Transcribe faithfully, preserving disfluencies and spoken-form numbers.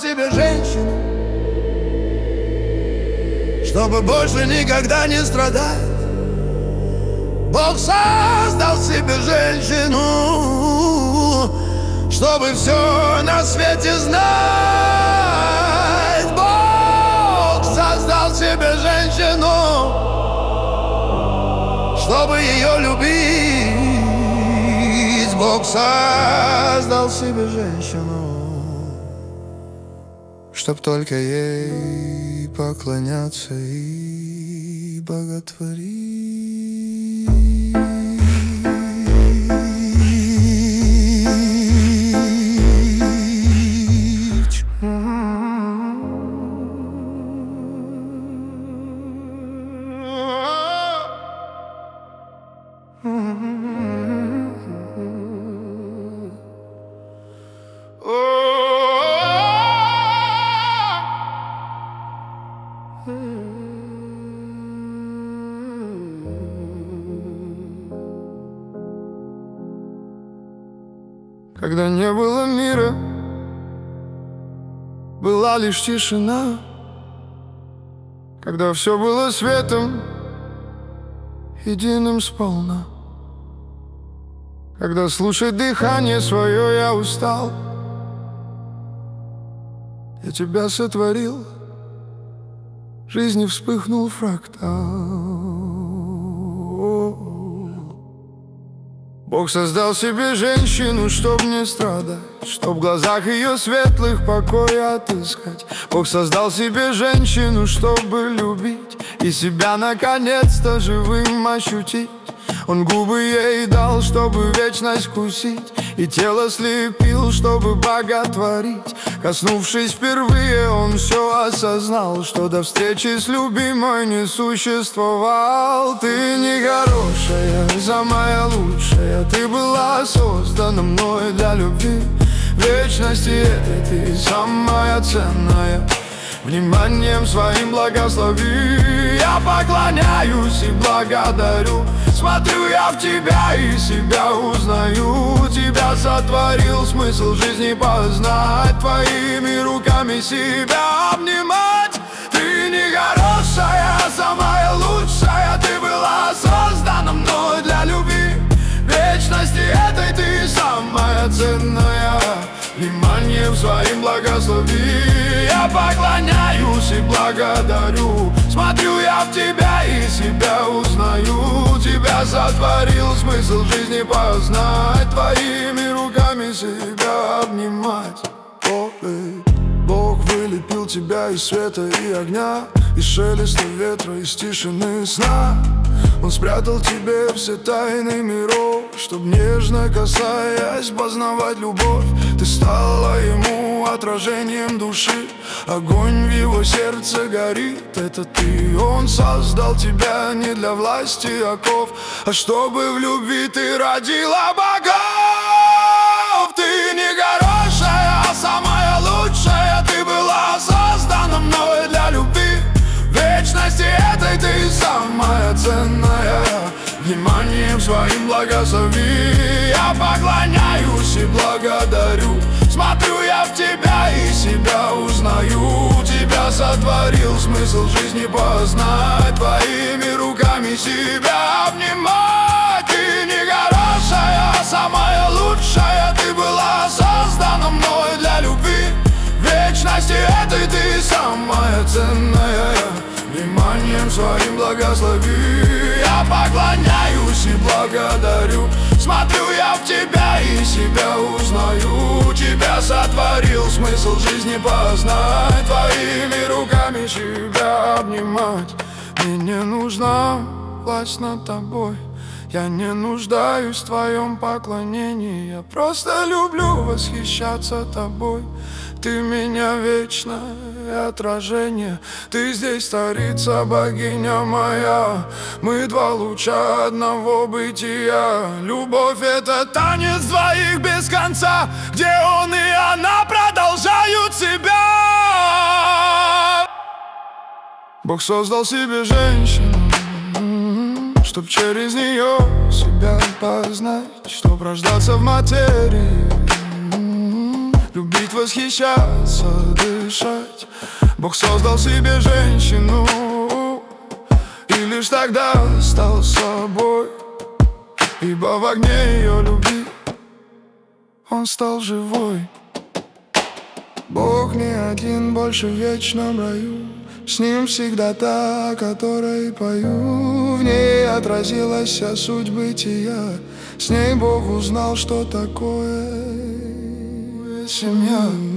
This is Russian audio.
себе женщину, чтобы больше никогда не страдать. Бог создал себе женщину, чтобы все на свете знать. Бог создал себе женщину, чтобы ее любить. Бог создал себе женщину, чтоб только ей поклоняться и боготворить. Когда не было мира, была лишь тишина. Когда все было светом, единым сполна. Когда слушать дыхание свое я устал, я тебя сотворил, в жизни вспыхнул фрактал. Бог создал себе женщину, чтоб не страдать, чтоб в глазах ее светлых покоя отыскать. Бог создал себе женщину, чтобы любить и себя наконец-то живым ощутить. Он губы ей дал, чтобы вечность вкусить, и тело слепил, чтобы боготворить. Коснувшись впервые, он все осознал, что до встречи с любимой не существовал. Ты не хорошая, самая лучшая, ты была создана мной для любви. В вечности этой ты самая ценная, вниманием своим благослови. Я поклоняюсь и благодарю, смотрю я в тебя и себя узнаю. Тебя сотворил, смысл жизни познать, твоими руками себя обнимать. Ты не хорошая, самая лучшая, ты была создана мной для любви. В вечности этой ты самая ценная, вниманием своим благослови. Я поклоняюсь и благодарю, смотрю я в тебя и себя узнаю. Тебя сотворил, смысл жизни познать, твоими руками себя обнимать. О, эй. Бог вылепил тебя из света и огня, из шелеста ветра, из тишины сна. Он спрятал тебе все тайны миров, чтоб нежно касаясь познавать любовь. Ты стала ему отражением души, огонь в его сердце горит. Это ты, он создал тебя не для власти оков, а чтобы в любви ты родила богов. Ты не хорошая, а самая лучшая, ты была создана мной для любви. В вечности этой ты самая ценная, вниманием своим благослови. Я поклоняюсь и благодарю, смотрю я в тебя и себя узнаю. Тебя сотворил, смысл жизни познать, твоими руками себя обнимать. Ты не хорошая, а самая лучшая, ты была создана мной для любви. В вечности этой ты самая ценная, вниманием своим благослови. Я поклоняюсь и благодарю, смотрю я в тебя и себя узнаю. Тебя сотворил, смысл жизни познать, твоими руками себя обнимать. Мне не нужна власть над тобой, я не нуждаюсь в твоем поклонении. Я просто люблю восхищаться тобой. Ты меня вечное отражение, ты здесь царица, богиня моя. Мы два луча одного бытия. Любовь — это танец двоих без конца, где он и она продолжают себя. Бог создал себе женщину, чтоб через нее себя познать, чтоб рождаться в материи. любить, восхищаться, дышать. Бог создал себе женщину и лишь тогда стал собой, ибо в огне ее любви он стал живой. Бог не один больше в вечном раю, с ним всегда та, о которой пою. В ней отразилась вся суть бытия, с ней Бог узнал, что такое семья.